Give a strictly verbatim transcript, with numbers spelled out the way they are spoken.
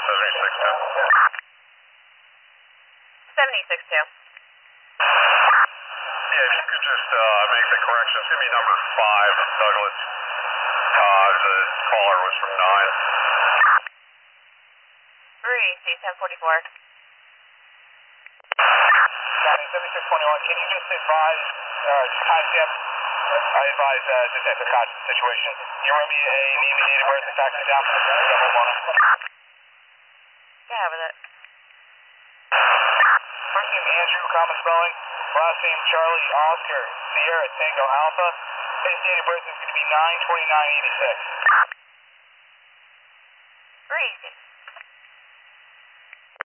seventy-six two. seventy-six two. Yeah, if you could just uh, make the corrections. Give me number five, Douglas. Uh, the caller was from nine. three, C ten forty-four. Got it, seventy-six twenty-one. Can you just advise, uh, timestamp? I advise, uh, just at the caution situation. You run me a name and date of birth and taxi down for the double one. Yeah, with it. First name Andrew, common spelling. Last name Charlie Oscar Sierra Tango Alpha. His date of birth is going to be nine twenty-nine eighty-six. Crazy.